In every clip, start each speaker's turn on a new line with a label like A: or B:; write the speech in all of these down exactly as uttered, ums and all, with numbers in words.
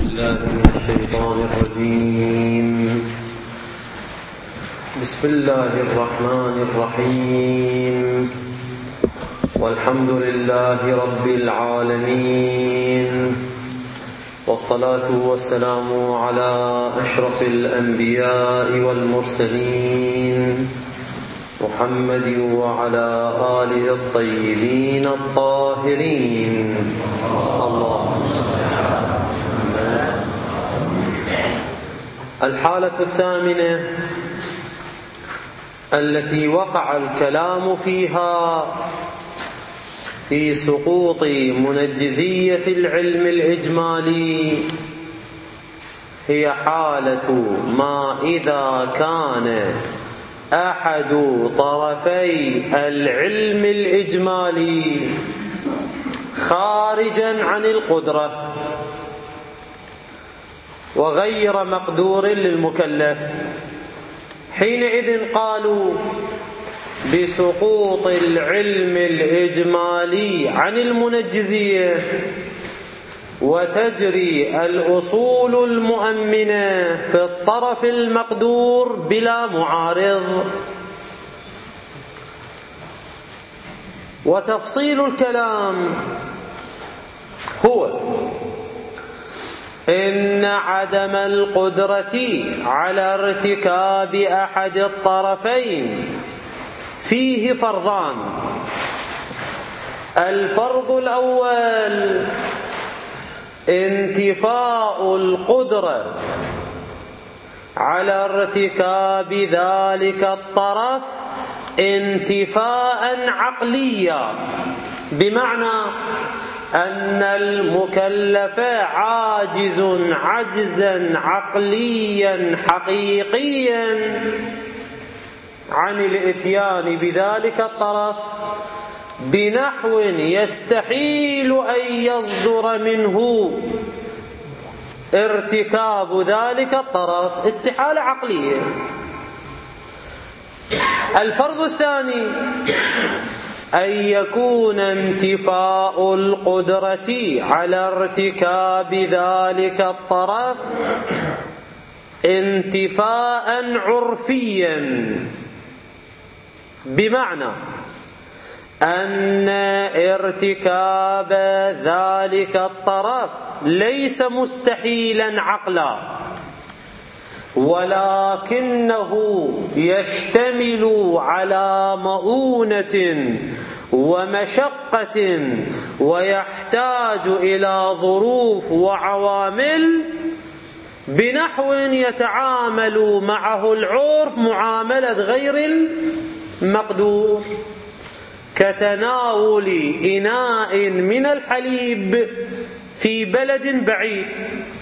A: بالله من الشيطان الرجيم. بسم الله الرحمن الرحيم. والحمد لله رب العالمين، والصلاة والسلام على أشرف الأنبياء والمرسلين محمد وعلى آله الطيبين الطاهرين. اللهم صل على محمد. الحالة الثامنة التي وقع الكلام فيها في سقوط منجزية العلم الإجمالي هي حالة ما إذا كان أحد طرفي العلم الإجمالي خارجا عن القدرة وغير مقدور للمكلف. حينئذ قالوا بسقوط العلم الإجمالي عن المنجزية، وتجري الأصول المؤمنة في الطرف المقدور بلا معارض. وتفصيل الكلام هو إن عدم القدرة على ارتكاب أحد الطرفين فيه فرضان. الفرض الأول انتفاء القدرة على ارتكاب ذلك الطرف انتفاء عقليا، بمعنى أن المكلف عاجز عجزا عقليا حقيقيا عن الاتيان بذلك الطرف بنحو يستحيل أن يصدر منه ارتكاب ذلك الطرف، استحالة عقلية. الفرض الثاني أن يكون انتفاء القدرة على ارتكاب ذلك الطرف انتفاء عرفيا، بمعنى أن ارتكاب ذلك الطرف ليس مستحيلا عقلا، ولكنه يشتمل على مؤونة ومشقة ويحتاج إلى ظروف وعوامل بنحو يتعامل معه العرف معاملة غير المقدور، كتناول إناء من الحليب في بلد بعيد.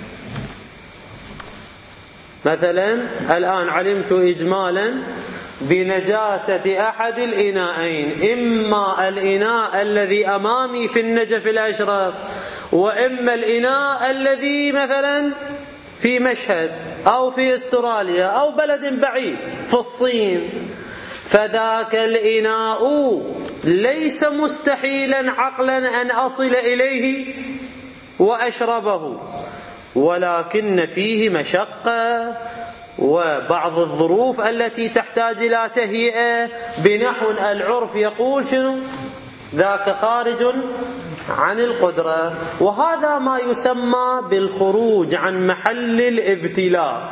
A: مثلا الآن علمت إجمالا بنجاسة أحد الإناءين، إما الإناء الذي أمامي في النجف الأشرف، وإما الإناء الذي مثلا في مشهد أو في استراليا أو بلد بعيد في الصين. فذاك الإناء ليس مستحيلا عقلا أن أصل إليه وأشربه، ولكن فيه مشقة وبعض الظروف التي تحتاج إلى تهيئة بنحو العرف يقول شنو؟ ذاك خارج عن القدرة. وهذا ما يسمى بالخروج عن محل الابتلاء.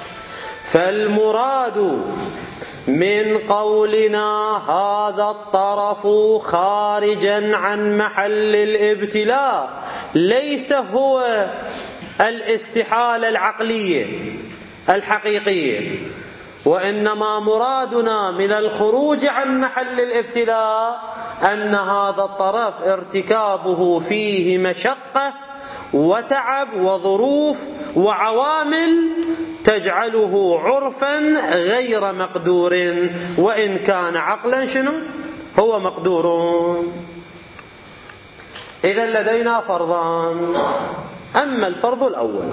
A: فالمراد من قولنا هذا الطرف خارجا عن محل الابتلاء ليس هو الاستحالة العقلية الحقيقية، وإنما مرادنا من الخروج عن محل الابتلاء أن هذا الطرف ارتكابه فيه مشقة وتعب وظروف وعوامل تجعله عرفا غير مقدور، وإن كان عقلا شنو هو مقدور. إذن لدينا فرضان. أما الفرض الأول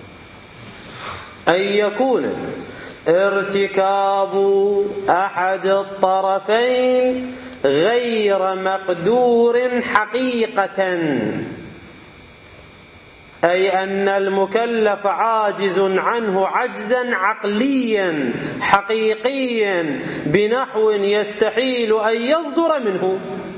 A: أن يكون ارتكاب أحد الطرفين غير مقدور حقيقة، أي أن المكلف عاجز عنه عجزا عقليا حقيقيا بنحو يستحيل أن يصدر منه،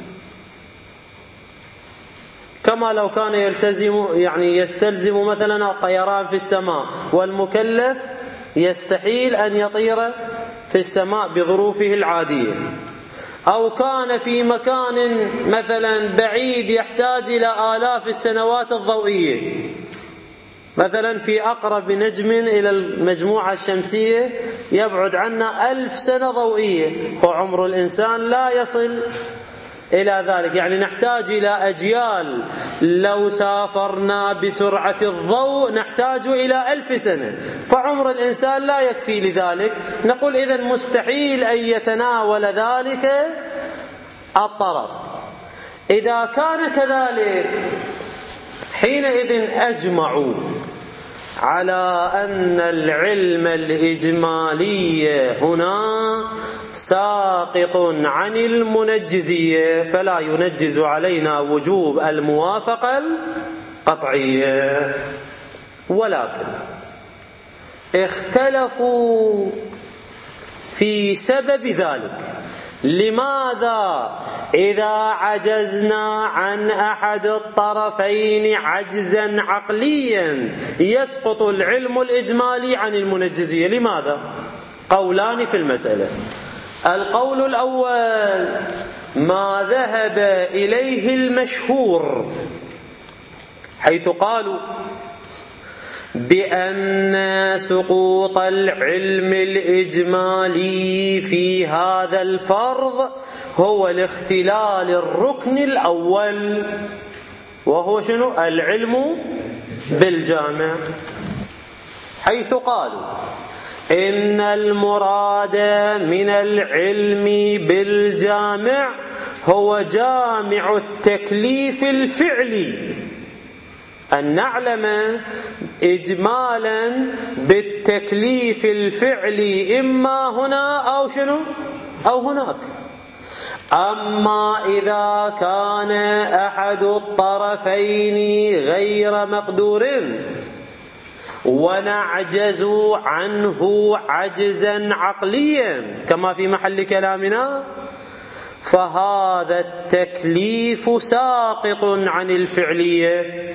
A: كما لو كان يلتزم يعني يستلزم مثلا الطيران في السماء، والمكلف يستحيل أن يطير في السماء بظروفه العادية، أو كان في مكان مثلا بعيد يحتاج إلى آلاف السنوات الضوئية، مثلا في أقرب نجم إلى المجموعة الشمسية يبعد عنا ألف سنة ضوئية، وعمر الإنسان لا يصل إلى ذلك، يعني نحتاج إلى أجيال، لو سافرنا بسرعة الضوء نحتاج إلى ألف سنة، فعمر الإنسان لا يكفي لذلك. نقول إذن مستحيل أن يتناول ذلك الطرف. إذا كان كذلك حينئذ أجمعوا على أن العلم الإجمالي هنا ساقط عن المنجزية، فلا ينجز علينا وجوب الموافقة القطعية. ولكن اختلفوا في سبب ذلك. لماذا إذا عجزنا عن أحد الطرفين عجزا عقليا يسقط العلم الإجمالي عن المنجزية؟ لماذا؟ قولان في المسألة. القول الأول ما ذهب إليه المشهور، حيث قالوا بأن سقوط العلم الإجمالي في هذا الفرض هو لاختلال الركن الأول، وهو شنو؟ العلم بالجامع، حيث قالوا إن المراد من العلم بالجامع هو جامع التكليف الفعلي، أن نعلم إجمالا بالتكليف الفعلي إما هنا أو شنو أو هناك. أما إذا كان أحد الطرفين غير مقدور ونعجز عنه عجزا عقليا كما في محل كلامنا، فهذا التكليف ساقط عن الفعلية،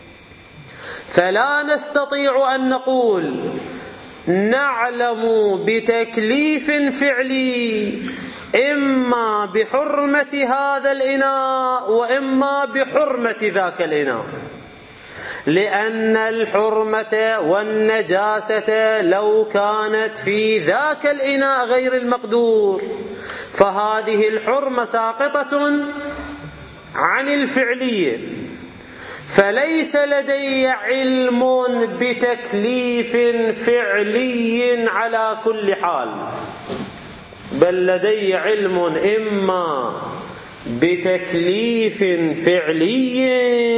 A: فلا نستطيع أن نقول نعلم بتكليف فعلي إما بحرمة هذا الإناء وإما بحرمة ذاك الإناء، لأن الحرمة والنجاسة لو كانت في ذاك الإناء غير المقدور فهذه الحرمة ساقطة عن الفعلية، فليس لدي علم بتكليف فعلي على كل حال، بل لدي علم إما بتكليف فعلي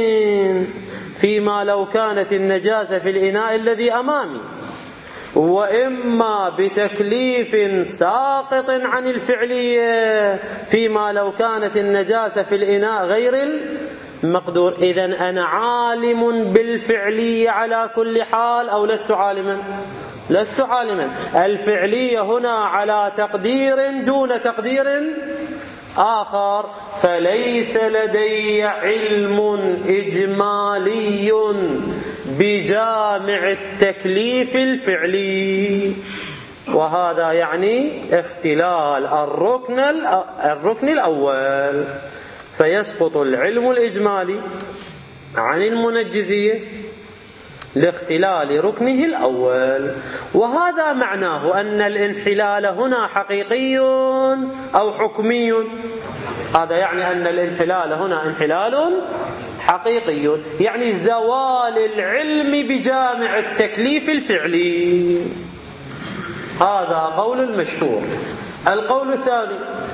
A: فيما لو كانت النجاسة في الإناء الذي أمامي، وإما بتكليف ساقط عن الفعلية فيما لو كانت النجاسة في الإناء غير المقدور. إذن أنا عالم بالفعلية على كل حال أو لست عالما؟ لست عالما. الفعلية هنا على تقدير دون تقدير آخر، فليس لدي علم إجمالي بجامع التكليف الفعلي، وهذا يعني اختلال الركن الركن الأول، فيسقط العلم الإجمالي عن المنجزية لاختلال ركنه الأول. وهذا معناه أن الانحلال هنا حقيقي أو حكمي. هذا يعني أن الانحلال هنا انحلال حقيقي، يعني زوال العلم بجامع التكليف الفعلي. هذا قول المشهور. القول الثاني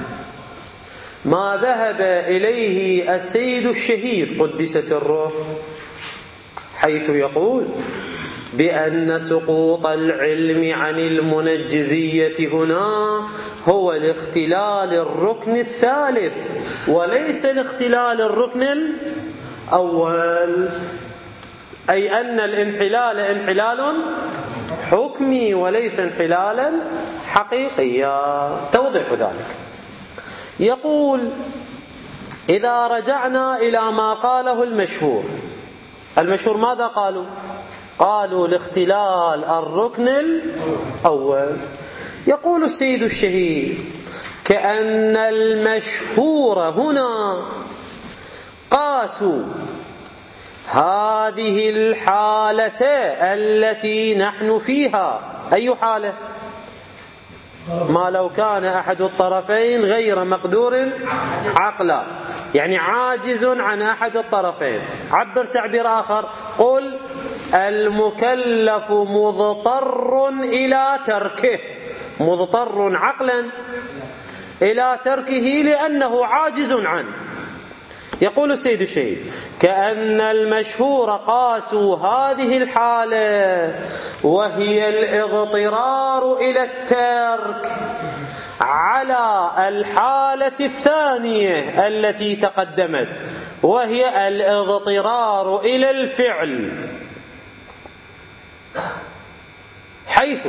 A: ما ذهب إليه السيد الشهير قدس سره، حيث يقول بأن سقوط العلم عن المنجزية هنا هو لاختلال الركن الثالث وليس لاختلال الركن الأول. أي أن الانحلال انحلال حكمي وليس انحلالا حقيقيا. توضيح ذلك، يقول: إذا رجعنا إلى ما قاله المشهور، المشهور ماذا قالوا؟ قالوا لاختلال الركن الأول. يقول السيد الشهيد: كأن المشهور هنا قاسوا هذه الحالة التي نحن فيها. أي حالة؟ ما لو كان أحد الطرفين غير مقدور عقلا، يعني عاجز عن أحد الطرفين. عبر تعبير آخر، قل المكلف مضطر إلى تركه، مضطر عقلا إلى تركه لأنه عاجز عنه. يقول السيد الشهيد: كأن المشهور قاسوا هذه الحالة وهي الاضطرار إلى الترك على الحالة الثانية التي تقدمت، وهي الاضطرار إلى الفعل، حيث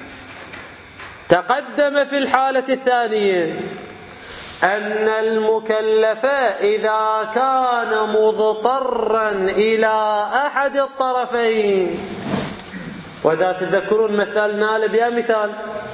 A: تقدم في الحالة الثانية أن المكلف إذا كان مضطرا إلى أحد الطرفين، وإذا تذكرون مثالنا لبيا مثال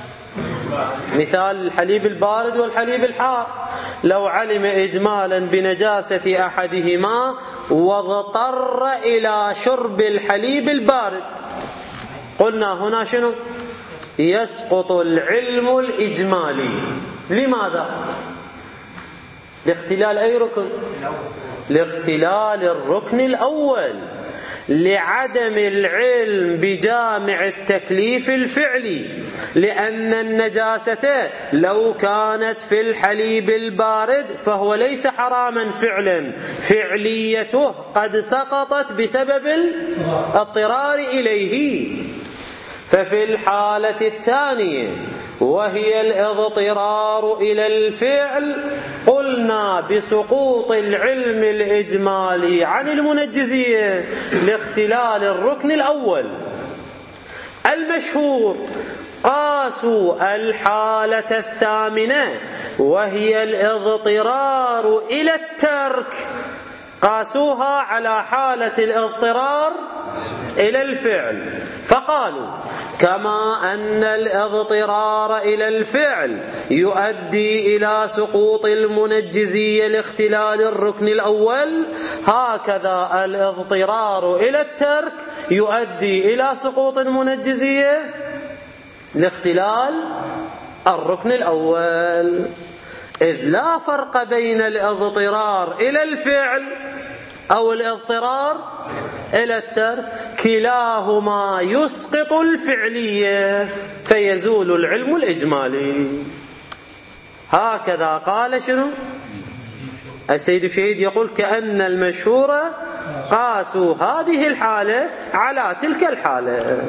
A: مثال الحليب البارد والحليب الحار، لو علم إجمالا بنجاسة أحدهما واضطر إلى شرب الحليب البارد، قلنا هنا شنو؟ يسقط العلم الإجمالي. لماذا؟ لاختلال أي ركن؟ لاختلال الركن الأول، لعدم العلم بجامع التكليف الفعلي، لأن النجاسة لو كانت في الحليب البارد فهو ليس حراما فعلا، فعليته قد سقطت بسبب الاضطرار إليه. ففي الحالة الثانية وهي الاضطرار إلى الفعل قلنا بسقوط العلم الإجمالي عن المنجزية لاختلال الركن الأول. المشهور قاسوا الحالة الثامنة وهي الاضطرار إلى الترك، قاسوها على حالة الاضطرار إلى الفعل، فقالوا: كما أن الاضطرار إلى الفعل يؤدي إلى سقوط المنجزية لاختلال الركن الأول، هكذا الاضطرار إلى الترك يؤدي إلى سقوط المنجزية لاختلال الركن الأول، إذ لا فرق بين الاضطرار إلى الفعل أو الاضطرار إلى الترك، كلاهما يسقط الفعلية فيزول العلم الإجمالي. هكذا قال شنو السيد الشهيد، يقول: كأن المشهور قاسوا هذه الحالة على تلك الحالة،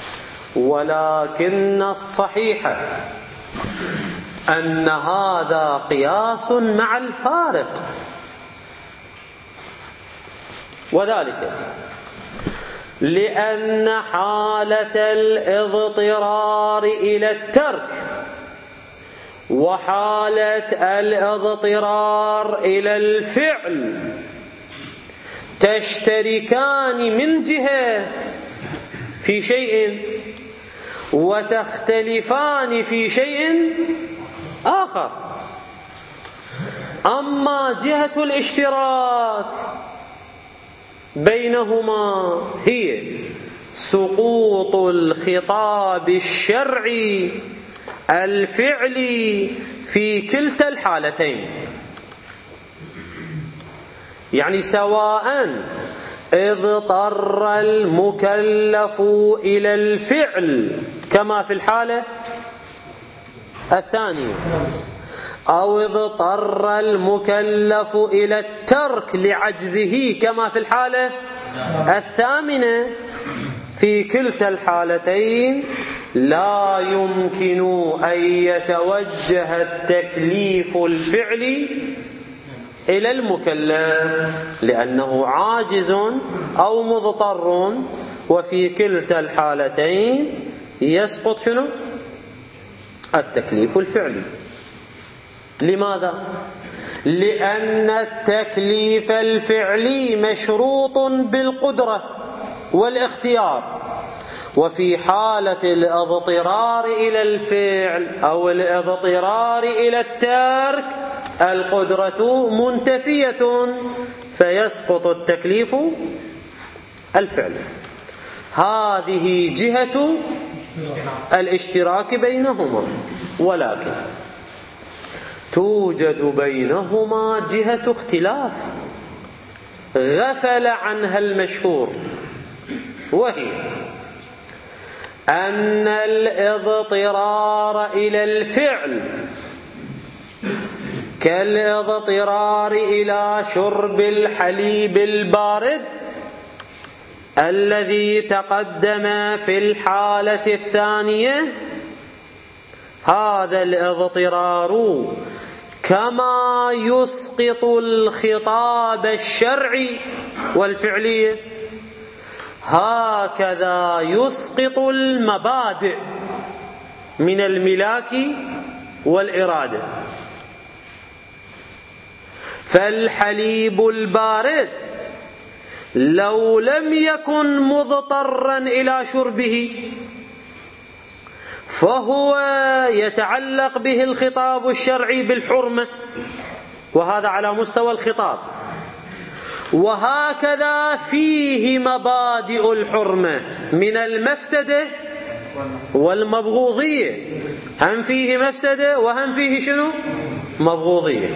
A: ولكن الصحيح أن هذا قياس مع الفارق، وذلك لأن حالة الاضطرار إلى الترك وحالة الاضطرار إلى الفعل تشتركان من جهة في شيء وتختلفان في شيء آخر. أما جهة الاشتراك بينهما هي سقوط الخطاب الشرعي الفعلي في كلتا الحالتين، يعني سواء اضطر المكلف إلى الفعل كما في الحالة الثانية، أو اضطر المكلف إلى الترك لعجزه كما في الحالة الثامنة، في كلتا الحالتين لا يمكن أن يتوجه التكليف الفعلي إلى المكلف لأنه عاجز أو مضطر، وفي كلتا الحالتين يسقط شنو؟ التكليف الفعلي. لماذا؟ لأن التكليف الفعلي مشروط بالقدرة والاختيار، وفي حالة الاضطرار إلى الفعل أو الاضطرار إلى الترك القدرة منتفية، فيسقط التكليف الفعلي. هذه جهة الاشتراك بينهما، ولكن توجد بينهما جهة اختلاف غفل عنها المشهور، وهي أن الاضطرار إلى الفعل كالاضطرار إلى شرب الحليب البارد الذي تقدم في الحالة الثانية. هذا الاضطرار كما يسقط الخطاب الشرعي والفعلي، هكذا يسقط المبادئ من الملاك والإرادة. فالحليب البارد لو لم يكن مضطرا إلى شربه فهو يتعلق به الخطاب الشرعي بالحرمة، وهذا على مستوى الخطاب، وهكذا فيه مبادئ الحرمة من المفسدة والمبغوضية، هم فيه مفسدة وهم فيه شنو؟ مبغوضية.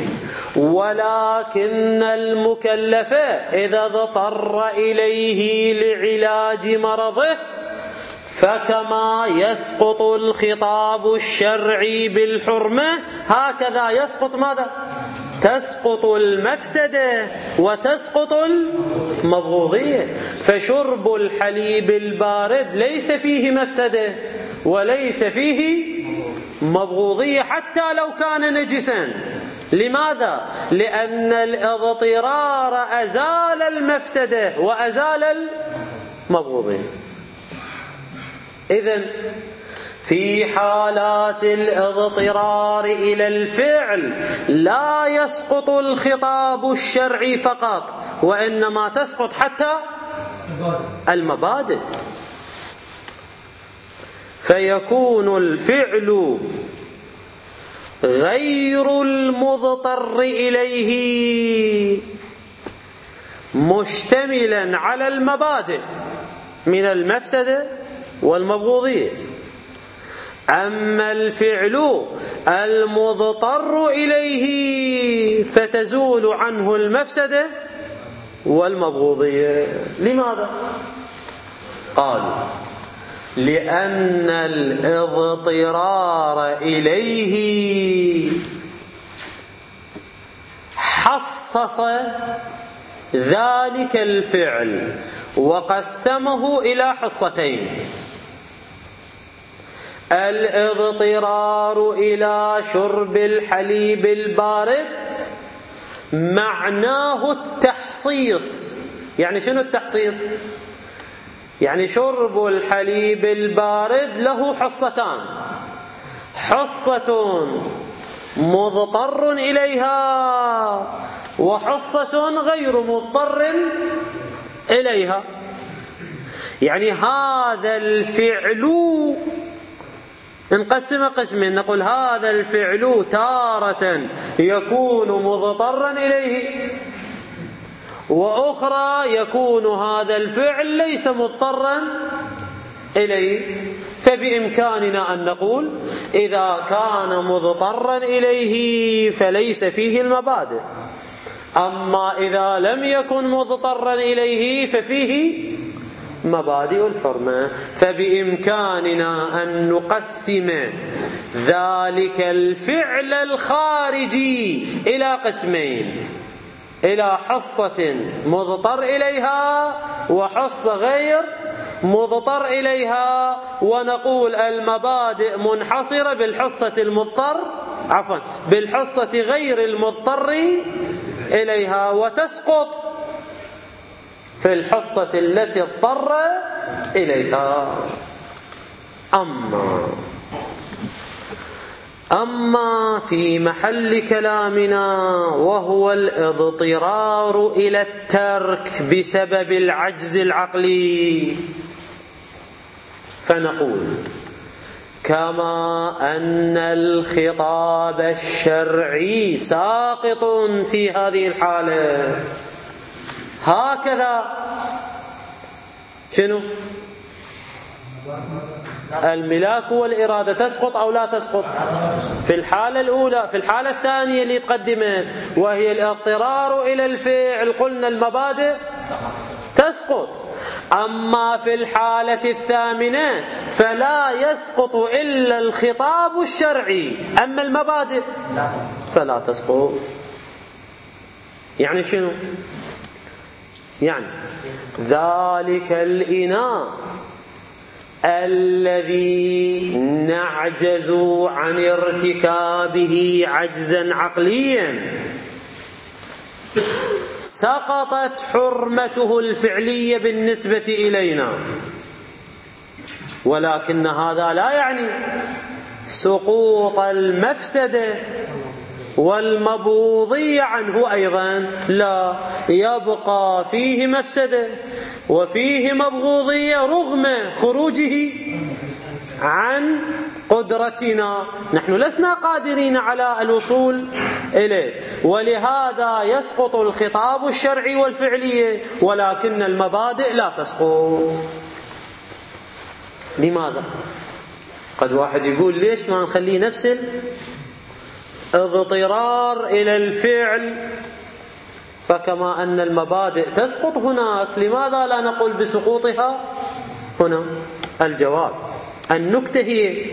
A: ولكن المكلف إذا اضطر إليه لعلاج مرضه فكما يسقط الخطاب الشرعي بالحرمة هكذا يسقط ماذا؟ تسقط المفسدة وتسقط المبغوضية. فشرب الحليب البارد ليس فيه مفسدة وليس فيه مبغوضية حتى لو كان نجسا. لماذا؟ لأن الاضطرار أزال المفسدة وأزال المبغوضية. إذن في حالات الاضطرار إلى الفعل لا يسقط الخطاب الشرعي فقط، وإنما تسقط حتى المبادئ، فيكون الفعل غير المضطر إليه مشتملا على المبادئ من المفسدة والمبغوضية. أما الفعل المضطر إليه فتزول عنه المفسدة والمبغوضية. لماذا؟ قالوا لأن الاضطرار إليه حصص ذلك الفعل وقسمه إلى حصتين: الاضطرار إلى شرب الحليب البارد معناه التحصيص. يعني شنو التحصيص؟ يعني شرب الحليب البارد له حصتان: حصة مضطر إليها وحصة غير مضطر إليها. يعني هذا الفعل انقسم قسمين، نقول هذا الفعل تارة يكون مضطرا إليه، وأخرى يكون هذا الفعل ليس مضطرا إليه. فبإمكاننا أن نقول إذا كان مضطرا إليه فليس فيه المبادئ، أما إذا لم يكن مضطرا إليه ففيه مبادئ الحرمة. فبإمكاننا أن نقسم ذلك الفعل الخارجي إلى قسمين: إلى حصة مضطر إليها وحصة غير مضطر إليها، ونقول المبادئ منحصرة بالحصة المضطر عفوا بالحصة غير المضطر إليها وتسقط في الحصة التي اضطر إليها. أما أما في محل كلامنا وهو الاضطرار إلى الترك بسبب العجز العقلي، فنقول كما أن الخطاب الشرعي ساقط في هذه الحالة، هكذا شنو الملاك والإرادة تسقط أو لا تسقط؟ في الحالة الأولى. في الحالة الثانية اللي تقدمت وهي الاضطرار إلى الفعل قلنا المبادئ تسقط. أما في الحالة الثامنة فلا يسقط إلا الخطاب الشرعي، أما المبادئ فلا تسقط. يعني شنو؟ يعني ذلك الإناء الذي نعجز عن ارتكابه عجزا عقليا سقطت حرمته الفعلية بالنسبة إلينا، ولكن هذا لا يعني سقوط المفسدة والمبغوضية عنه أيضا، لا، يبقى فيه مفسدة وفيه مبغوضية رغم خروجه عن قدرتنا، نحن لسنا قادرين على الوصول إليه، ولهذا يسقط الخطاب الشرعي والفعلية ولكن المبادئ لا تسقط. لماذا؟ قد واحد يقول ليش ما نخليه نفس الاضطرار إلى الفعل، فكما أن المبادئ تسقط هناك لماذا لا نقول بسقوطها هنا؟ الجواب النكتة هي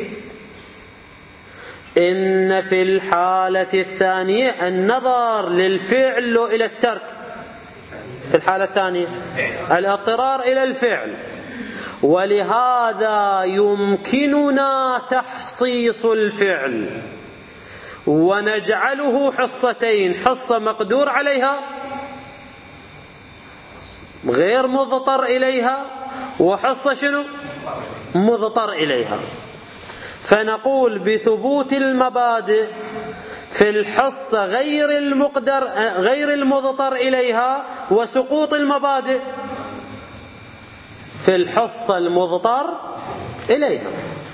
A: إن في الحالة الثانية النظر للفعل إلى الترك، في الحالة الثانية الاضطرار إلى الفعل، ولهذا يمكننا تحصيص الفعل ونجعله حصتين، حصة مقدور عليها غير مضطر إليها، وحصة شنو؟ مضطر إليها. فنقول بثبوت المبادئ في الحصة غير المقدر غير المضطر إليها، وسقوط المبادئ في الحصة المضطر إليها.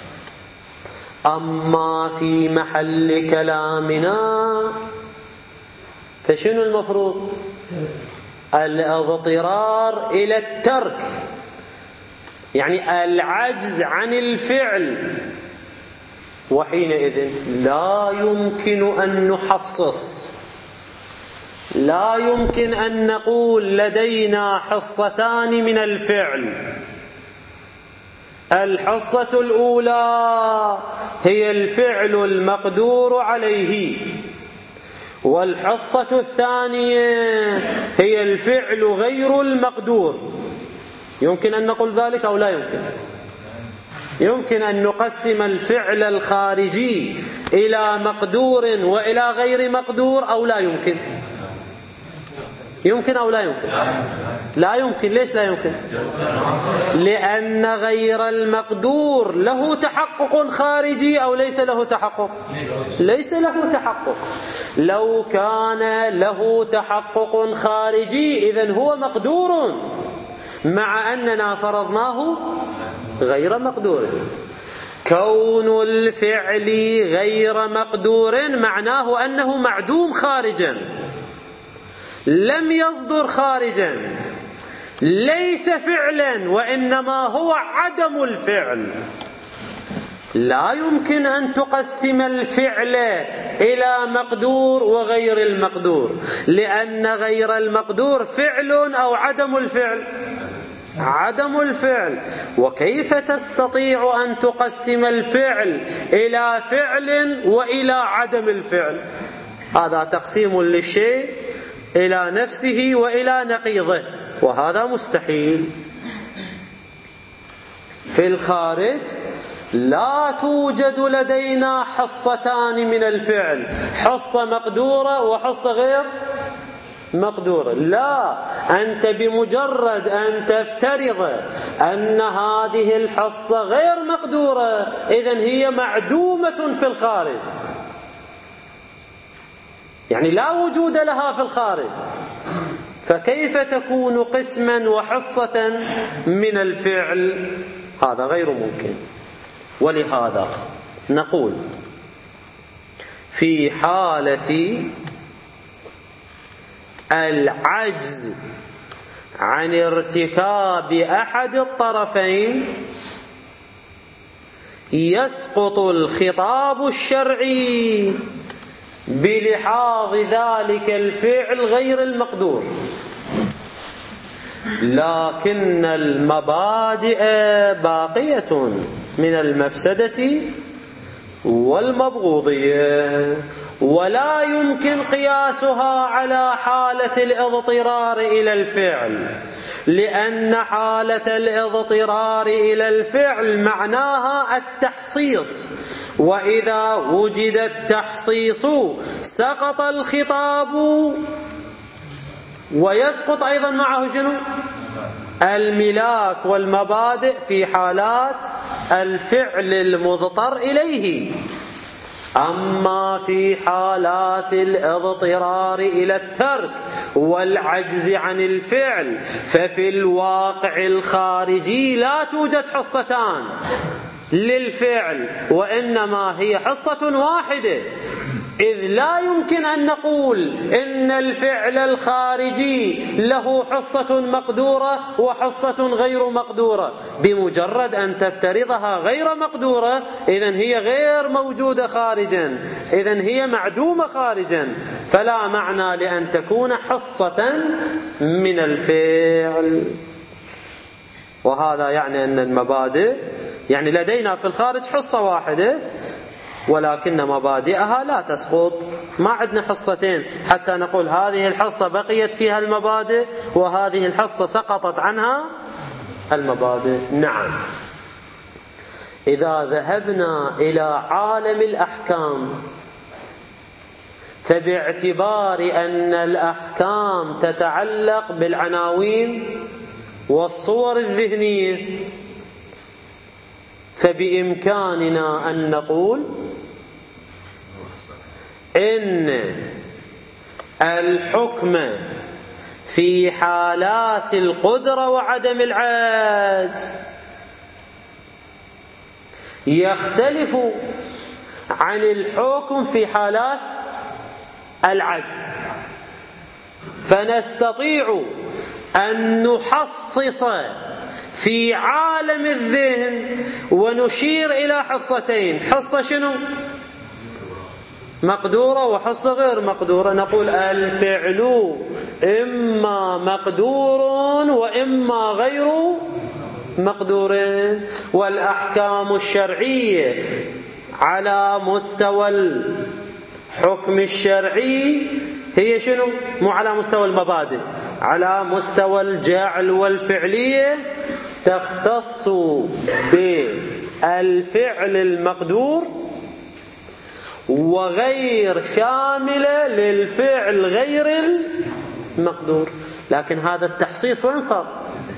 A: أما في محل كلامنا فشنو المفروض؟ الاضطرار إلى الترك، يعني العجز عن الفعل، وحينئذ لا يمكن أن نحصص، لا يمكن أن نقول لدينا حصتان من الفعل. الحصة الأولى هي الفعل المقدور عليه، والحصة الثانية هي الفعل غير المقدور. يمكن أن نقول ذلك أو لا يمكن؟ يمكن أن نقسم الفعل الخارجي إلى مقدور وإلى غير مقدور أو لا يمكن؟ يمكن أو لا يمكن؟ لا يمكن. ليش لا يمكن؟ لأن غير المقدور له تحقق خارجي أو ليس له تحقق؟ ليس له تحقق. لو كان له تحقق خارجي إذن هو مقدور، مع أننا فرضناه غير مقدور. كون الفعل غير مقدور معناه أنه معدوم خارجا، لم يصدر خارجا، ليس فعلا وإنما هو عدم الفعل. لا يمكن أن تقسم الفعل إلى مقدور وغير المقدور، لأن غير المقدور فعل أو عدم الفعل؟ عدم الفعل. وكيف تستطيع أن تقسم الفعل إلى فعل وإلى عدم الفعل؟ هذا تقسيم للشيء إلى نفسه وإلى نقيضه، وهذا مستحيل. في الخارج لا توجد لدينا حصتان من الفعل، حصة مقدورة وحصة غير مقدورة. لا، أنت بمجرد أن تفترض أن هذه الحصة غير مقدورة إذن هي معدومة في الخارج، يعني لا وجود لها في الخارج، فكيف تكون قسما وحصة من الفعل؟ هذا غير ممكن. ولهذا نقول في حالة العجز عن ارتكاب أحد الطرفين يسقط الخطاب الشرعي بلحاظ ذلك الفعل غير المقدور، لكن المبادئ باقية من المفسدة والمبغوضية، ولا يمكن قياسها على حالة الاضطرار إلى الفعل، لأن حالة الاضطرار إلى الفعل معناها التحصيص، وإذا وجد التحصيص سقط الخطاب، ويسقط أيضا معه شنو؟ الملاك والمبادئ في حالات الفعل المضطر إليه. أما في حالات الاضطرار إلى الترك والعجز عن الفعل ففي الواقع الخارجي لا توجد حصتان للفعل، وإنما هي حصة واحدة، إذ لا يمكن أن نقول إن الفعل الخارجي له حصة مقدورة وحصة غير مقدورة. بمجرد أن تفترضها غير مقدورة إذن هي غير موجودة خارجا، إذن هي معدومة خارجا، فلا معنى لأن تكون حصة من الفعل. وهذا يعني أن المبادئ، يعني لدينا في الخارج حصة واحدة ولكن مبادئها لا تسقط، ما عندنا حصتين حتى نقول هذه الحصة بقيت فيها المبادئ وهذه الحصة سقطت عنها المبادئ. نعم، إذا ذهبنا إلى عالم الأحكام فباعتبار أن الأحكام تتعلق بالعناوين والصور الذهنية فبإمكاننا أن نقول إن الحكم في حالات القدرة وعدم العجز يختلف عن الحكم في حالات العجز، فنستطيع أن نحصص في عالم الذهن ونشير إلى حصتين، حصة شنو؟ مقدورة وحصة غير مقدورة. نقول الفعل إما مقدور وإما غير مقدور، والأحكام الشرعية على مستوى الحكم الشرعي هي شنو؟ مو على مستوى المبادئ، على مستوى الجعل والفعلية تختص بالفعل المقدور وغير شاملة للفعل غير المقدور. لكن هذا التحصيص وين صار؟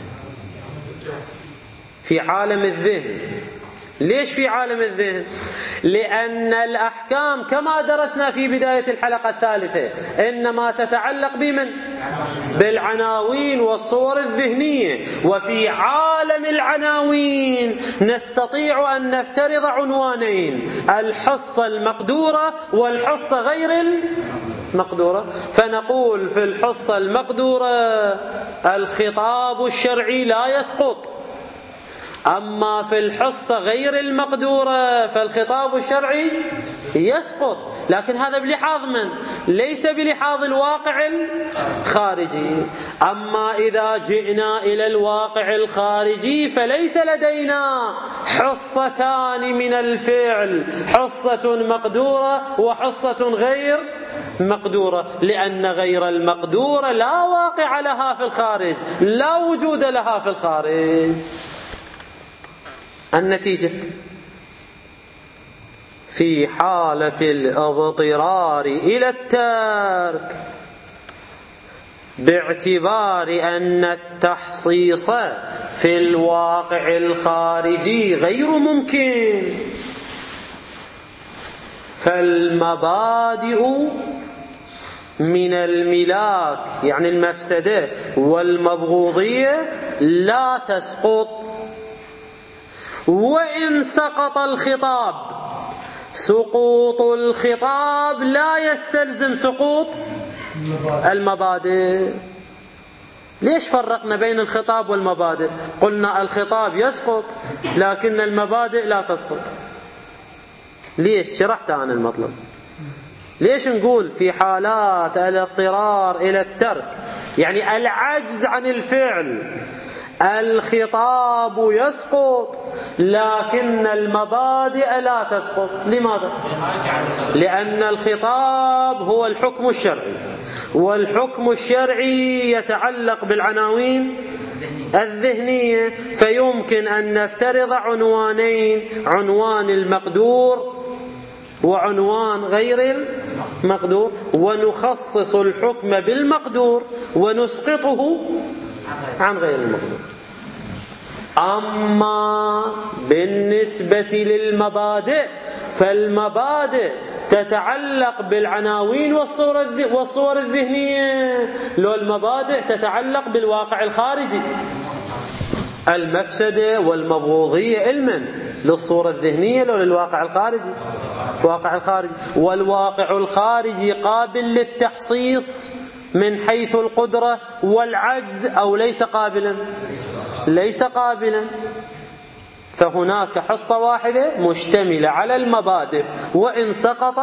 A: في عالم الذهن. ليش في عالم الذهن؟ لأن الأحكام كما درسنا في بداية الحلقة الثالثة إنما تتعلق بمن؟ بالعناوين والصور الذهنية، وفي عالم العناوين نستطيع أن نفترض عنوانين، الحصة المقدورة والحصة غير المقدورة، فنقول في الحصة المقدورة الخطاب الشرعي لا يسقط، أما في الحصة غير المقدورة فالخطاب الشرعي يسقط. لكن هذا بلحاظ من؟ ليس بلحاظ الواقع الخارجي. أما إذا جئنا إلى الواقع الخارجي فليس لدينا حصتان من الفعل، حصة مقدورة وحصة غير مقدورة، لأن غير المقدورة لا واقع لها في الخارج، لا وجود لها في الخارج. النتيجة في حالة الاضطرار إلى الترك باعتبار أن التحصيص في الواقع الخارجي غير ممكن، فالمبادئ من الملاك يعني المفسدة والمبغوضية لا تسقط. وإن سقط الخطاب، سقوط الخطاب لا يستلزم سقوط المبادئ. ليش فرقنا بين الخطاب والمبادئ؟ قلنا الخطاب يسقط لكن المبادئ لا تسقط. ليش؟ شرحت أنا المطلب. ليش نقول في حالات الاضطرار إلى الترك يعني العجز عن الفعل الخطاب يسقط لكن المبادئ لا تسقط؟ لماذا؟ لأن الخطاب هو الحكم الشرعي، والحكم الشرعي يتعلق بالعناوين الذهنية، فيمكن أن نفترض عنوانين، عنوان المقدور وعنوان غير المقدور، ونخصص الحكم بالمقدور ونسقطه عن غير المقدور. أما بالنسبة للمبادئ فالمبادئ تتعلق بالعناوين والصور الذهنية، لو المبادئ تتعلق بالواقع الخارجي. المفسدة والمبغوضية علما للصورة الذهنية لو للواقع الخارجي، الواقع الخارجي. والواقع الخارجي قابل للتحصيص من حيث القدرة والعجز أو ليس قابلا؟ ليس قابلا. فهناك حصة واحدة مشتملة على المبادئ وإن سقط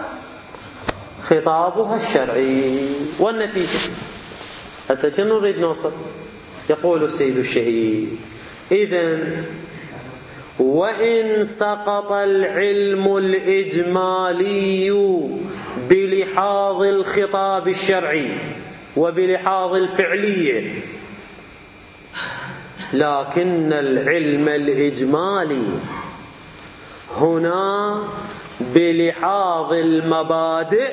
A: خطابها الشرعي. والنتيجة هسه شنو نريد نوصل؟ يقول السيد الشهيد: إذن وإن سقط العلم الإجمالي بلحاظ الخطاب الشرعي وبلحاظ الفعلية، لكن العلم الإجمالي هنا بلحاظ المبادئ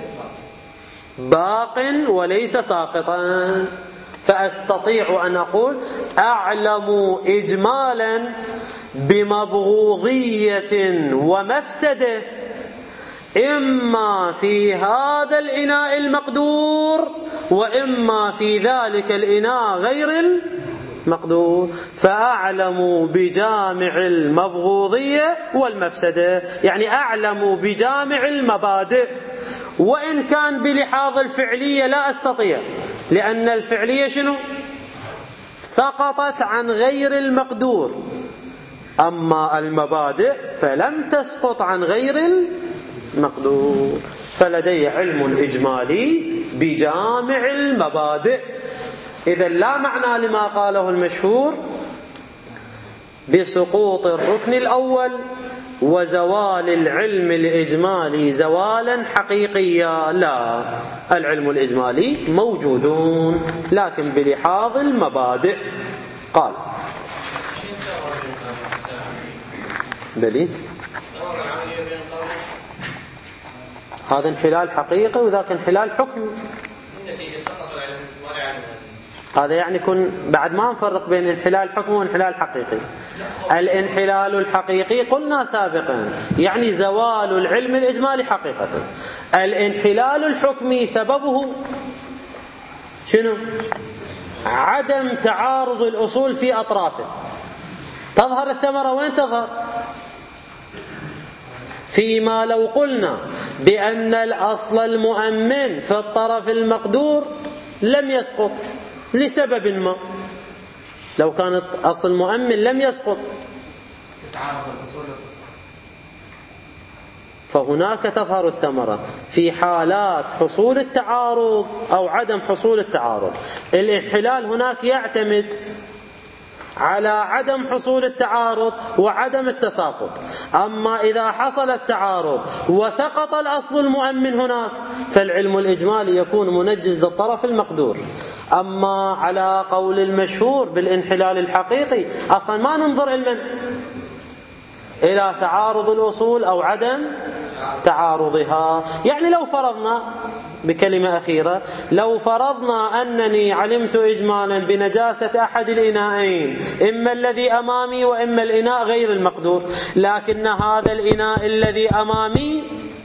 A: باق وليس ساقطا. فأستطيع أن أقول أعلم إجمالا بمبغوضية ومفسدة إما في هذا الإناء المقدور وإما في ذلك الإناء غير المقدور، فأعلم بجامع المبغوضية والمفسدة، يعني أعلم بجامع المبادئ. وإن كان بلحاظ الفعلية لا أستطيع، لأن الفعلية شنو؟ سقطت عن غير المقدور. أما المبادئ فلم تسقط عن غير المقدور، فلدي علم إجمالي بجامع المبادئ. إذا لا معنى لما قاله المشهور بسقوط الركن الأول وزوال العلم الإجمالي زوالا حقيقيا. لا، العلم الإجمالي موجودون لكن بلحاظ المبادئ. قال بلي هذا انحلال حقيقي وذاك انحلال حكمي. هذا يعني يكون بعد ما نفرق بين انحلال حكمي وانحلال حقيقي. الانحلال الحقيقي قلنا سابقا يعني زوال العلم الإجمالي حقيقة. الانحلال الحكمي سببه شنو؟ عدم تعارض الأصول في أطرافه. تظهر الثمرة وين تظهر؟ فيما لو قلنا بأن الأصل المؤمن في الطرف المقدور لم يسقط لسبب ما، لو كانت أصل مؤمن لم يسقط، فهناك تظهر الثمرة. في حالات حصول التعارض أو عدم حصول التعارض، الانحلال هناك يعتمد على عدم حصول التعارض وعدم التساقط. أما إذا حصل التعارض وسقط الأصل المؤمن هناك فالعلم الإجمالي يكون منجز للطرف المقدور. أما على قول المشهور بالانحلال الحقيقي أصلا ما ننظر إلى إلى تعارض الأصول أو عدم تعارضها. يعني لو فرضنا بكلمة أخيرة: لو فرضنا أنني علمت إجمالا بنجاسة أحد الإناءين، إما الذي أمامي وإما الإناء غير المقدور، لكن هذا الإناء الذي أمامي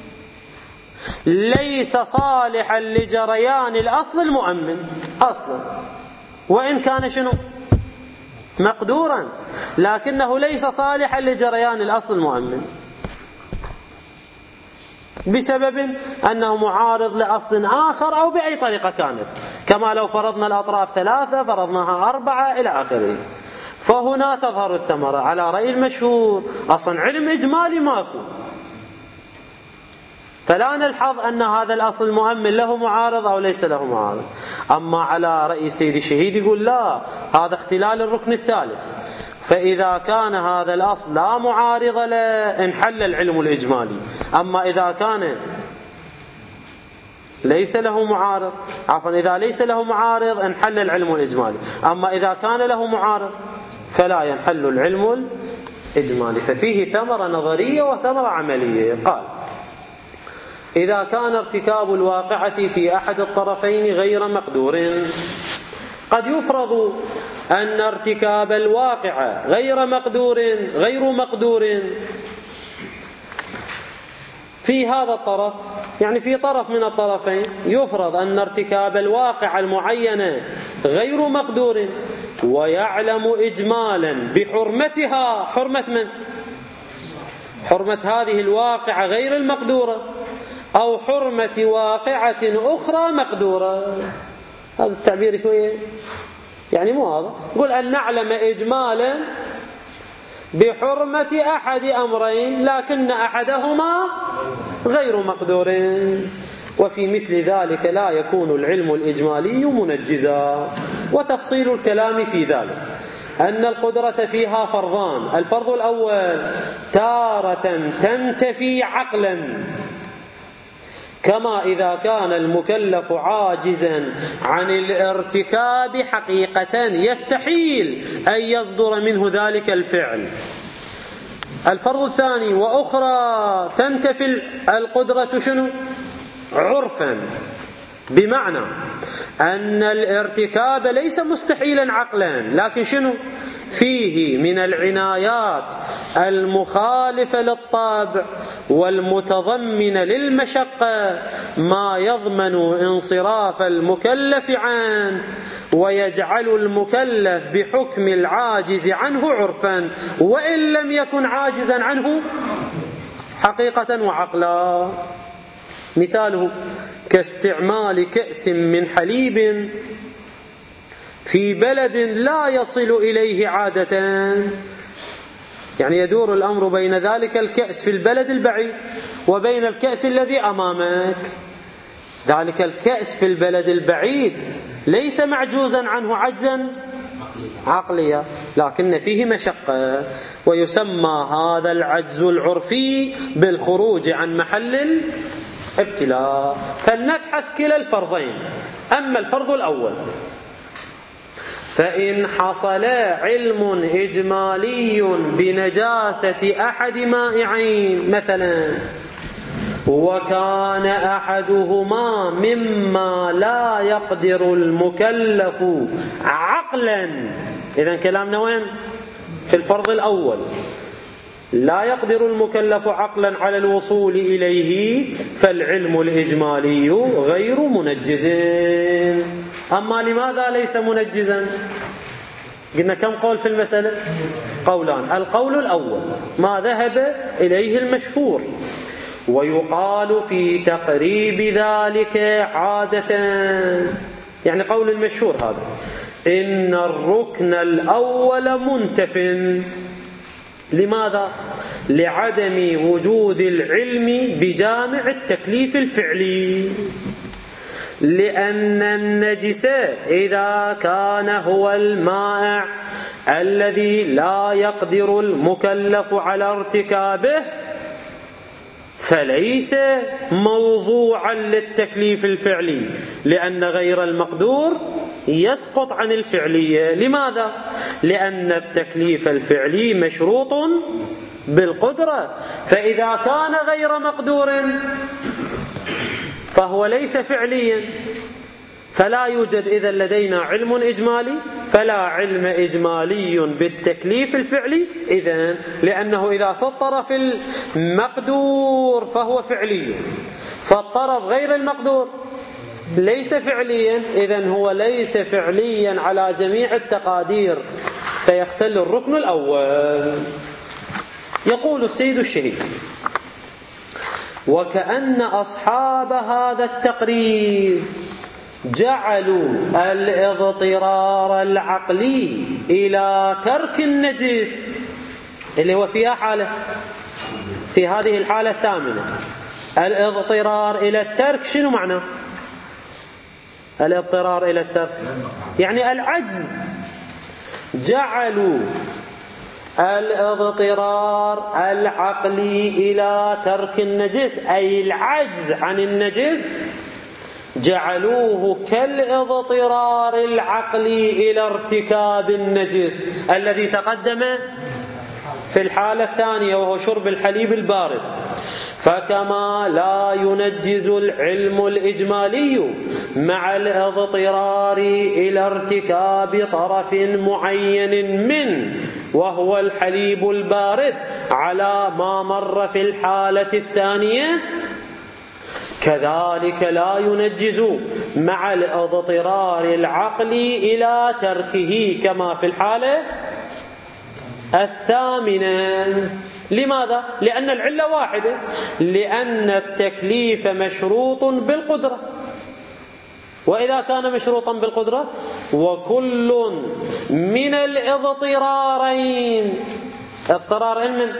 A: ليس صالحا لجريان الأصل المؤمن أصلا، وإن كان شنو مقدورا، لكنه ليس صالحا لجريان الأصل المؤمن بسبب أنه معارض لأصل آخر أو بأي طريقة كانت، كما لو فرضنا الأطراف ثلاثة فرضناها أربعة إلى آخره. فهنا تظهر الثمرة على رأي المشهور. أصلا علم إجمالي ماكو، فلا نلحظ أن هذا الأصل المؤمن له معارض أو ليس له معارض. أما على رأي سيد الشهيد يقول لا، هذا اختلال الركن الثالث، فإذا كان هذا الأصل لا معارض له انحل العلم الإجمالي. أما إذا كان ليس له معارض، عفوا إذا ليس له معارض انحل العلم الإجمالي، أما إذا كان له معارض فلا ينحل العلم الإجمالي. ففيه ثمرة نظرية وثمرة عملية. قال: إذا كان ارتكاب الواقعة في أحد الطرفين غير مقدور، قد يفرض أن ارتكاب الواقع غير مقدور غير مقدور في هذا الطرف، يعني في طرف من الطرفين يفرض أن ارتكاب الواقع المعين غير مقدور، ويعلم إجمالا بحرمتها، حرمة من؟ حرمة هذه الواقعة غير المقدورة، أو حرمة واقعة أخرى مقدورة. هذا التعبير شوية يعني مو هذا، نقول أن نعلم إجمالا بحرمة أحد أمرين لكن أحدهما غير مقدور، وفي مثل ذلك لا يكون العلم الإجمالي منجزا. وتفصيل الكلام في ذلك أن القدرة فيها فرضان: الفرض الأول تارة تنتفي عقلا، كما إذا كان المكلف عاجزا عن الارتكاب حقيقة يستحيل أن يصدر منه ذلك الفعل. الفرض الثاني وأخرى تنتفي القدرة شنو؟ عرفا، بمعنى أن الارتكاب ليس مستحيلا عقلا، لكن شنو؟ فيه من العنايات المخالفة للطبع والمتضمنة للمشقة ما يضمن انصراف المكلف عنه، ويجعل المكلف بحكم العاجز عنه عرفا، وإن لم يكن عاجزا عنه حقيقة وعقلا. مثاله كاستعمال كأس من حليب في بلد لا يصل إليه عادة، يعني يدور الأمر بين ذلك الكأس في البلد البعيد وبين الكأس الذي أمامك. ذلك الكأس في البلد البعيد ليس معجوزا عنه عجزا عقليا، لكن فيه مشقة، ويسمى هذا العجز العرفي بالخروج عن محل الابتلاء. فلنبحث كلا الفرضين. أما الفرض الأول فإن حصل علم إجمالي بنجاسة أحد مائعين مثلا، وكان أحدهما مما لا يقدر المكلف عقلا، إذن كلامنا وين؟ في الفرض الأول، لا يقدر المكلف عقلا على الوصول إليه، فالعلم الإجمالي غير منجز. أما لماذا ليس منجزا؟ قلنا كم قول في المسألة؟ قولان. القول الأول ما ذهب إليه المشهور، ويقال في تقريب ذلك عادة، يعني قول المشهور هذا: إن الركن الأول منتف. لماذا؟ لعدم وجود العلم بجامع التكليف الفعلي، لأن النجس إذا كان هو المائع الذي لا يقدر المكلف على ارتكابه فليس موضوعا للتكليف الفعلي، لأن غير المقدور يسقط عن الفعلية. لماذا؟ لأن التكليف الفعلي مشروط بالقدرة، فإذا كان غير مقدور فهو ليس فعليا، فلا يوجد إذن لدينا علم إجمالي، فلا علم إجمالي بالتكليف الفعلي إذن، لأنه إذا فطر في المقدور فهو فعلي، فالطرف غير المقدور ليس فعليا، إذن هو ليس فعليا على جميع التقادير، فيختل الركن الأول. يقول السيد الشهيد: وكأن أصحاب هذا التقريب جعلوا الاضطرار العقلي إلى ترك النجس، اللي هو فيها حالة، في هذه الحالة الثامنة الاضطرار إلى الترك. شنو معنى الاضطرار إلى الترك؟ يعني العجز. جعلوا الاضطرار العقلي إلى ترك النجس، أي العجز عن النجس، جعلوه كالاضطرار العقلي إلى ارتكاب النجس الذي تقدم في الحالة الثانية وهو شرب الحليب البارد. فكما لا ينجز العلم الإجمالي مع الاضطرار إلى ارتكاب طرف معين منه وهو الحليب البارد على ما مر في الحالة الثانية، كذلك لا ينجز مع الاضطرار العقلي إلى تركه كما في الحالة الثامنة. لماذا؟ لأن العلة واحدة، لأن التكليف مشروط بالقدرة، وإذا كان مشروطا بالقدرة وكل من الاضطرارين، اضطرار من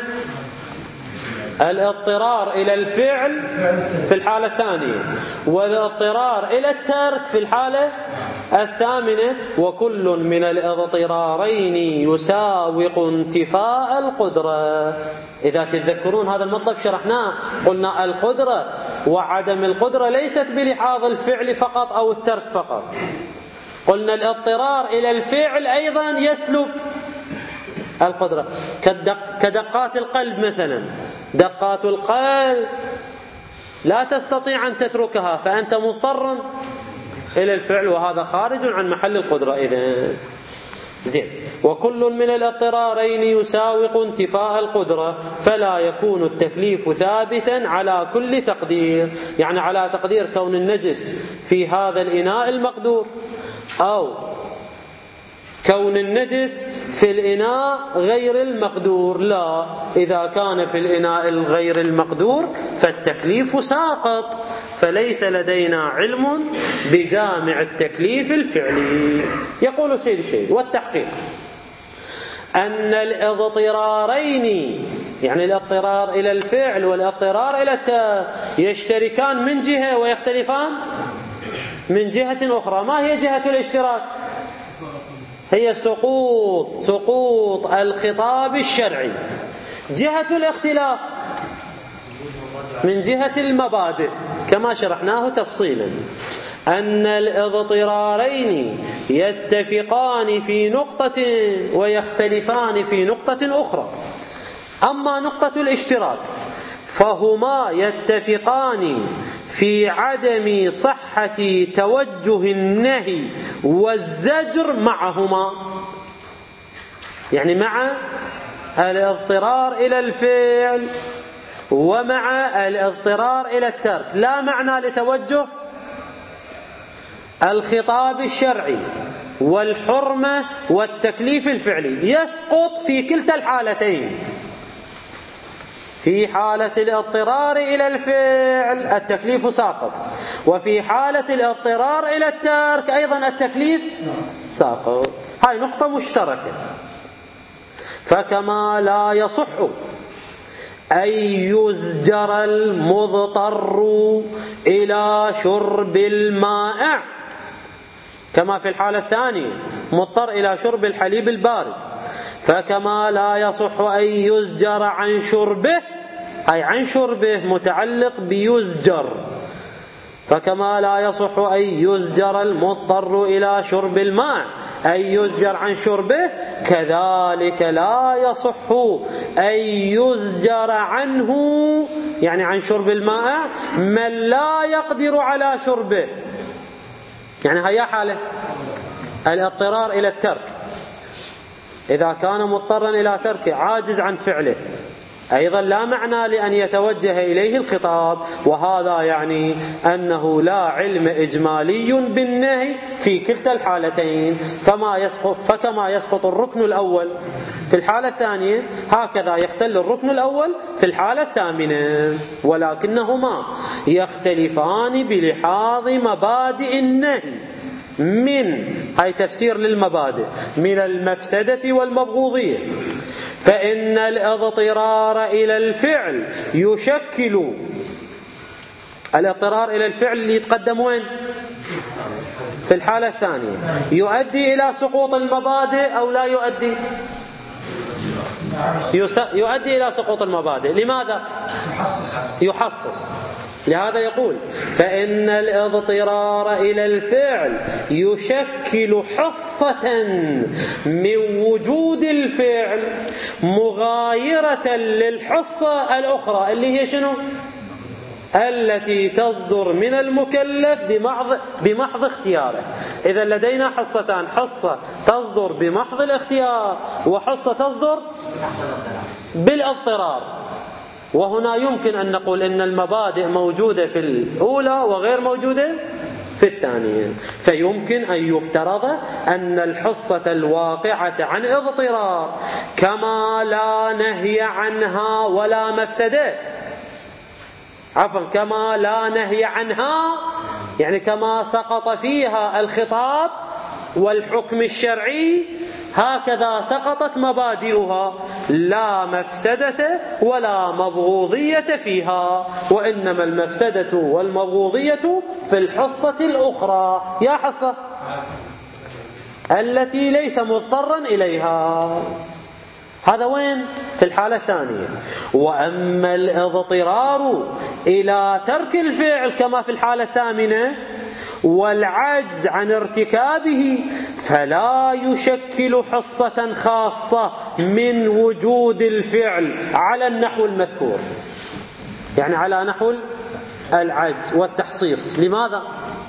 A: الاضطرار إلى الفعل في الحالة الثانية والاضطرار إلى الترك في الحالة الثامنة، وكل من الاضطرارين يساوق انتفاء القدرة. إذا تتذكرون هذا المطلب شرحناه، قلنا القدرة وعدم القدرة ليست بلحاظ الفعل فقط أو الترك فقط، قلنا الاضطرار إلى الفعل أيضا يسلب القدرة، كدق كدقات القلب مثلا، دقات القلب لا تستطيع أن تتركها فأنت مضطر إلى الفعل، وهذا خارج عن محل القدرة. إذن زين، وكل من الاضطرارين يساوق انتفاء القدرة، فلا يكون التكليف ثابتا على كل تقدير، يعني على تقدير كون النجس في هذا الإناء المقدور أو كون النجس في الإناء غير المقدور، لا، إذا كان في الإناء الغير المقدور فالتكليف ساقط، فليس لدينا علم بجامع التكليف الفعلي. يقول سيد الشيخ: والتحقيق أن الاضطرارين، يعني الاضطرار إلى الفعل والاضطرار إلى الترك، يشتركان من جهة ويختلفان من جهة أخرى. ما هي جهة الاشتراك؟ هي سقوط سقوط الخطاب الشرعي. جهة الاختلاف من جهة المبادئ كما شرحناه تفصيلا، أن الاضطرارين يتفقان في نقطة ويختلفان في نقطة أخرى. أما نقطة الاشتراك فهما يتفقان في عدم صحة توجه النهي والزجر معهما، يعني مع الاضطرار إلى الفعل ومع الاضطرار إلى الترك، لا معنى لتوجه الخطاب الشرعي والحرمة والتكليف الفعلي، يسقط في كلتا الحالتين. في حالة الاضطرار إلى الفعل التكليف ساقط، وفي حالة الاضطرار إلى الترك أيضا التكليف ساقط. هاي نقطة مشتركة. فكما لا يصح أن يزجر المضطر إلى شرب المائع كما في الحالة الثانية مضطر إلى شرب الحليب البارد، فكما لا يصح أن يزجر عن شربه، أي عن شربه متعلق بيزجر، فكما لا يصح أن يزجر المضطر إلى شرب الماء أن يزجر عن شربه، كذلك لا يصح أن يزجر عنه يعني عن شرب الماء من لا يقدر على شربه. يعني هيا حالة الاضطرار إلى الترك، إذا كان مضطرا إلى تركه عاجز عن فعله، أيضا لا معنى لأن يتوجه إليه الخطاب، وهذا يعني أنه لا علم إجمالي بالنهي في كلتا الحالتين، فما يسقط فكما يسقط الركن الأول في الحالة الثانية هكذا يختل الركن الأول في الحالة الثامنة، ولكنهما يختلفان بلحاظ مبادئ النهي من هاي تفسير للمبادئ من المفسدة والمبغوضية. فإن الاضطرار إلى الفعل يشكل الاضطرار إلى الفعل اللي يتقدم وين؟ في الحالة الثانية، يؤدي إلى سقوط المبادئ أو لا يؤدي؟ يؤدي إلى سقوط المبادئ. لماذا؟ يحصص. لهذا يقول فإن الاضطرار إلى الفعل يشكل حصة من وجود الفعل مغايرة للحصة الأخرى اللي هي شنو؟ التي تصدر من المكلف بمحض, بمحض اختياره. إذا لدينا حصتان، حصة تصدر بمحض الاختيار وحصة تصدر بالاضطرار. وهنا يمكن أن نقول إن المبادئ موجودة في الأولى وغير موجودة في الثانية، فيمكن أن يفترض أن الحصة الواقعة عن اضطرار كما لا نهي عنها ولا مفسدة، عفوا كما لا نهي عنها يعني كما سقط فيها الخطاب والحكم الشرعي، هكذا سقطت مبادئها، لا مفسدة ولا مبغوضية فيها، وإنما المفسدة والمبغوضية في الحصة الأخرى. يا حصة التي ليس مضطرا إليها، هذا وين؟ في الحالة الثانية. وأما الاضطرار إلى ترك الفعل كما في الحالة الثامنة والعجز عن ارتكابه فلا يشكل حصة خاصة من وجود الفعل على النحو المذكور، يعني على نحو العجز والتحصيص. لماذا؟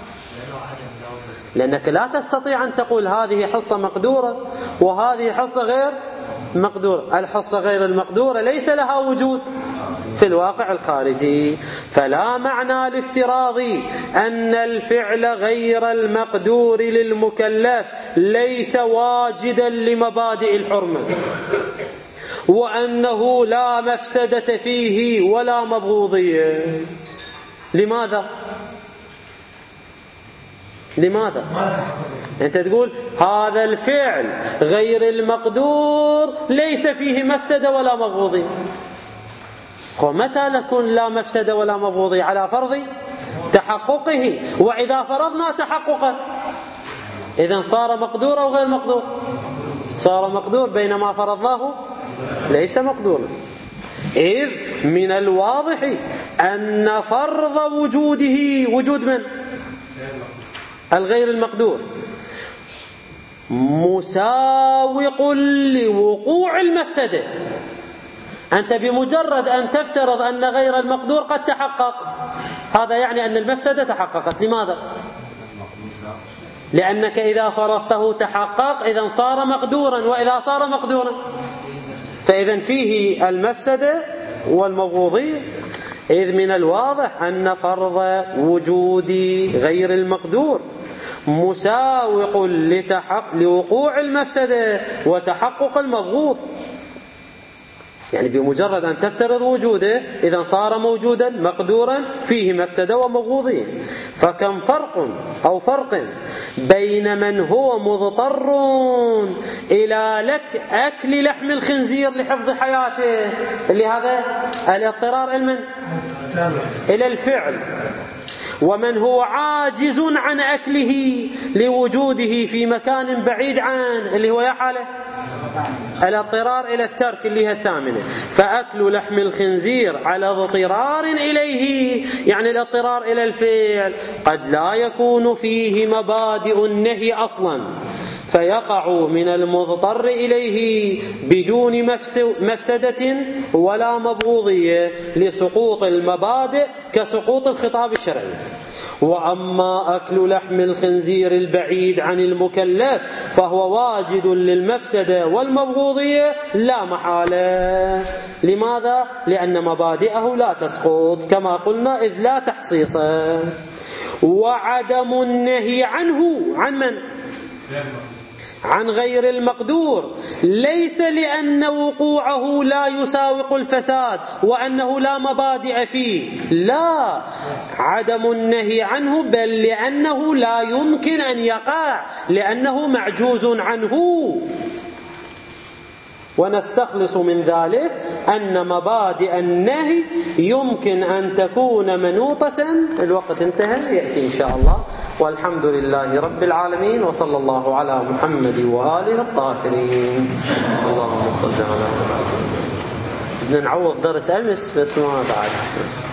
A: لأنك لا تستطيع أن تقول هذه حصة مقدورة وهذه حصة غير مقدورة. الحصة غير المقدورة ليس لها وجود في الواقع الخارجي، فلا معنى لافتراض أن الفعل غير المقدور للمكلف ليس واجدا لمبادئ الحرمة، وأنه لا مفسدة فيه ولا مبغوضية. لماذا؟ لماذا؟ أنت تقول هذا الفعل غير المقدور ليس فيه مفسدة ولا مبغوضية. ومتى نكون لا مفسدة ولا مبغوضية؟ على فرض تحققه، وإذا فرضنا تحققه إذن صار مقدور أو غير مقدور؟ صار مقدور، بينما فرضناه ليس مقدورا. إذ من الواضح أن فرض وجوده وجود من؟ الغير المقدور مساوق لوقوع المفسدة. أنت بمجرد أن تفترض أن غير المقدور قد تحقق، هذا يعني أن المفسدة تحققت. لماذا؟ لأنك إذا فرضته تحقق إذن صار مقدورا، وإذا صار مقدورا فإذن فيه المفسدة والمبغوضية. إذ من الواضح أن فرض وجود غير المقدور مساوق لتحق لوقوع المفسدة وتحقق المبغوض. يعني بمجرد أن تفترض وجوده إذا صار موجودا مقدورا فيه مفسدة ومبغوضية. فكم فرق أو فرق بين من هو مضطر إلى لك أكل لحم الخنزير لحفظ حياته، اللي هذا الاضطرار المن إلى الفعل، ومن هو عاجز عن أكله لوجوده في مكان بعيد عنه، اللي هو يا حاله الاضطرار إلى الترك اللي هي الثامنة. فأكل لحم الخنزير على اضطرار إليه، يعني الاضطرار إلى الفعل قد لا يكون فيه مبادئ النهي أصلا، فيقع من المضطر إليه بدون مفسدة ولا مبغوضية لسقوط المبادئ كسقوط الخطاب الشرعي. وأما أكل لحم الخنزير البعيد عن المكلف فهو واجد للمفسدة والمبغوضية لا محالة. لماذا؟ لأن مبادئه لا تسقط كما قلنا، إذ لا تحصيص. وعدم النهي عنه عن من؟ عن غير المقدور، ليس لأن وقوعه لا يساوق الفساد وأنه لا مبادئ فيه، لا، عدم النهي عنه بل لأنه لا يمكن أن يقع، لأنه معجوز عنه. ونستخلص من ذلك أن مبادئ النهي يمكن أن تكون منوطة. الوقت انتهى، يأتي إن شاء الله. والحمد لله رب العالمين، وصلى الله على محمد وآله الطاهرين. اللهم صل على محمد. بدنا نعوض درس أمس بس ما بعد.